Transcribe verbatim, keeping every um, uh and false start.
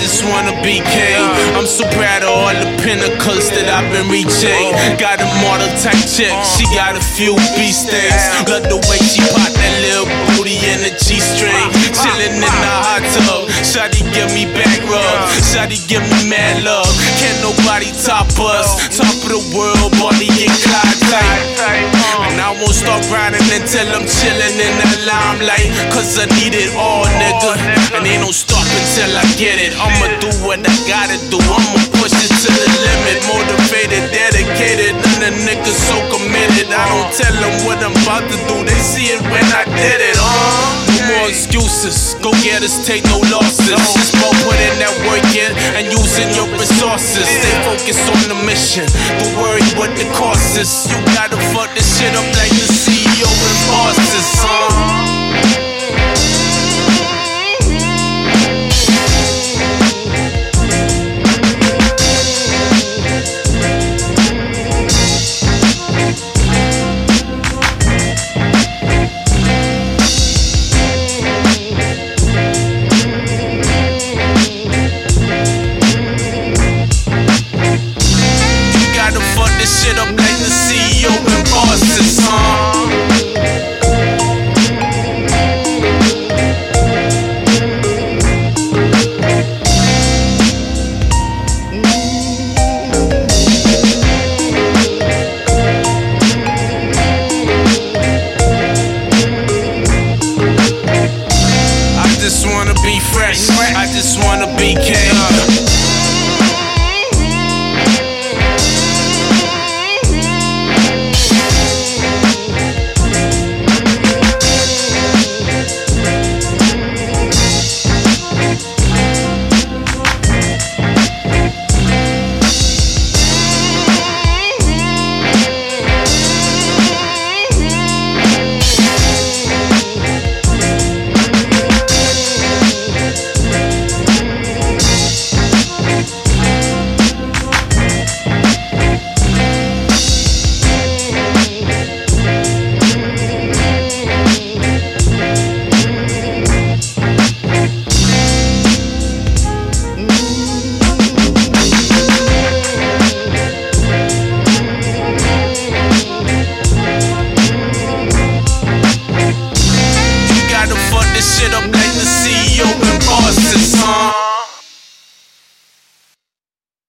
just wanna be king. I'm so proud of all the pinnacles that I've been reaching. Got a model type chick, she got a few beefsteaks. Love the way she pop that little booty in the G-string. Chillin' in the hot tub, shawty give me back rub, shawty give me mad love. Can't nobody top us, top of the world, Bonnie and Clyde type. And I won't stop riding until I'm chillin' in the limelight, cause I need it all, nigga. And ain't no stopping till I get it. I'ma do what I gotta do, I'ma push it to the limit. Motivated, dedicated, and the niggas so committed. I don't tell them what I'm about to do, they see it when I did it. uh. No more excuses, go get us, take no losses. Just about putting that work in and using your resources. Stay focused on the mission, don't worry what the cost is. You gotta fuck this shit up like the C E O and bosses, huh? Shit up like the C E O and bosses, huh? I just wanna be fresh, I just wanna be king.